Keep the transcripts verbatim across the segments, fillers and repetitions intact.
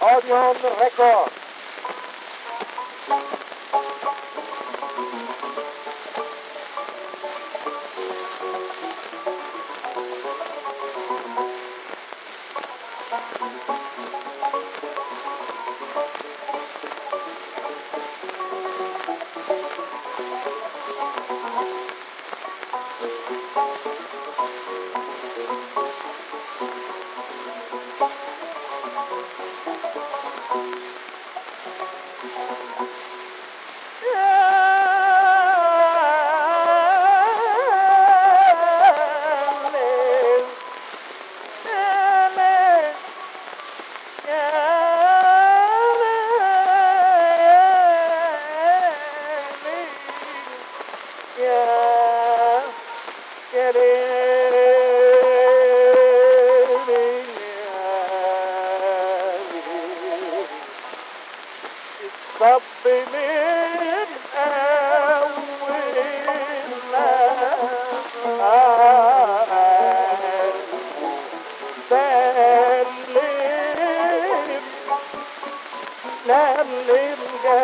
Odeon Record. صب من أولنا سلم سلم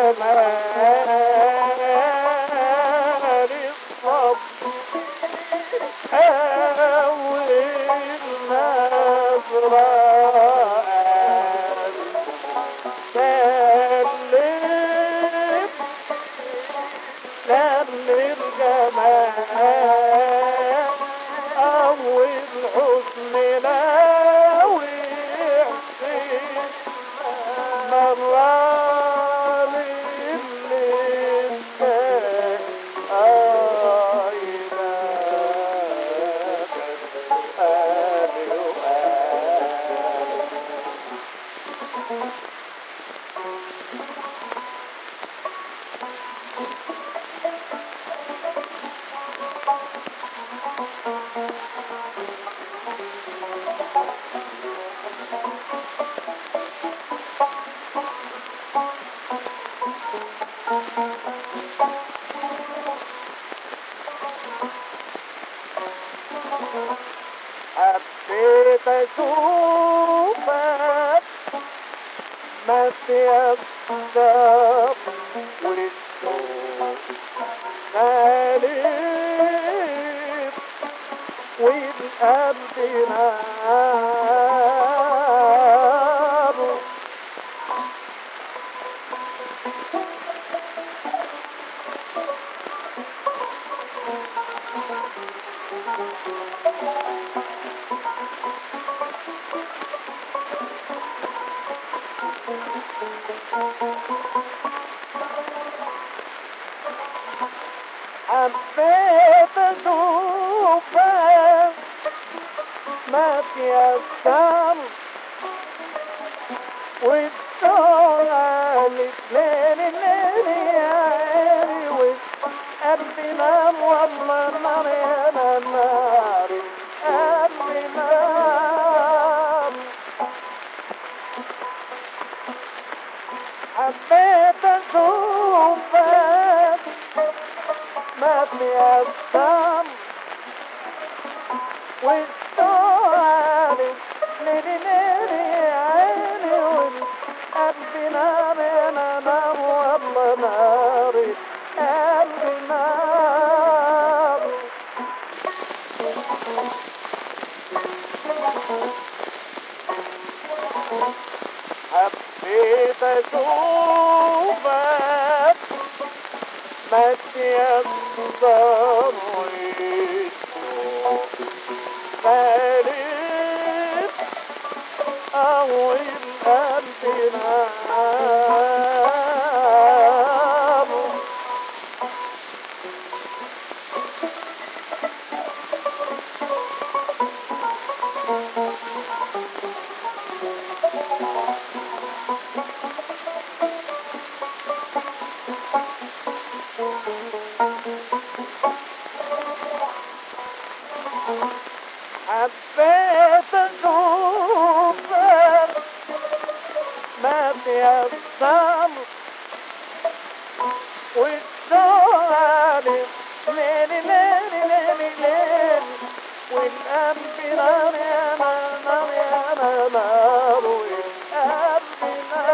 جمال الصب أول نظرة للجمال أول حسن ناوي حسين مرة للإنسان آينا آل وآل حبيت اشوفك ما تيسر والشوق غالب والقلب نار حبيت اشوفك ما تيسر والشوق ليل الليل يا عيني وقلبي نام والله نار يا نار قلبي نام حبيت اشوفك ما تيسر والشوق ليلي ليلي يا عيني والقلب نار انا نار والله ناري قلبي نار حبيت اشوفك ما تيسر والشوق غالب أول قلب نار حبيت اشوفك ما تيسر والشوق ليلي ليلي ليلي ليلي والقلب نار يا نار يا نار والقلب نار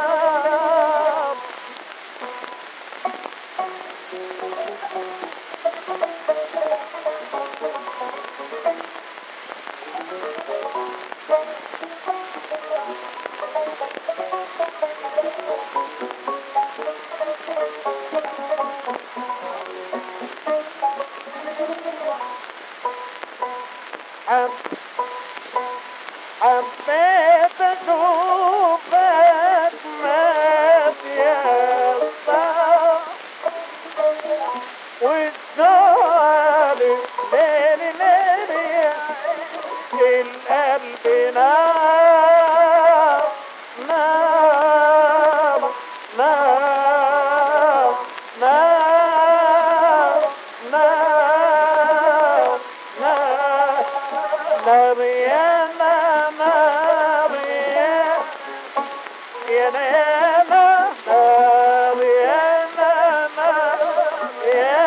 يا نانا يا نانا يا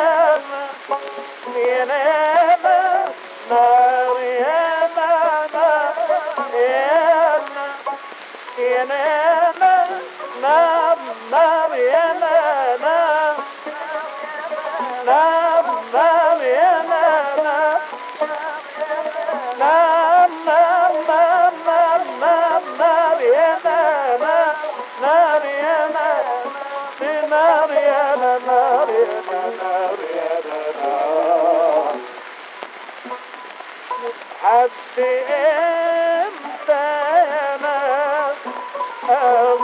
نانا يا نانا يا نانا نام نام يا نانا نام نام يا نانا نام نام نام نام نام نام يا نانا نام يا نانا نام يا نانا نام يا نانا حد امتى انا